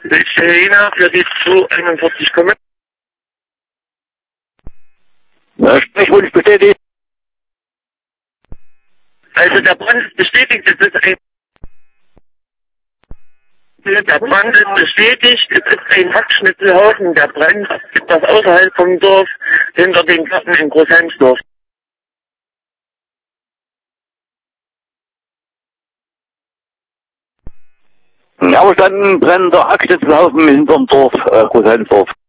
Selina für die 241 kommen. Sprechwunsch bestätigt. Also der Brand ist bestätigt, es ist ein... Der Brand ist bestätigt, es ist ein Hackschnitzelhaufen, der brennt etwas außerhalb vom Dorf, hinter den Garten in Großheinsdorf. Ja, verstanden, brennender Hackschnitzelhaufen hinterm Dorf, Großheinsdorf.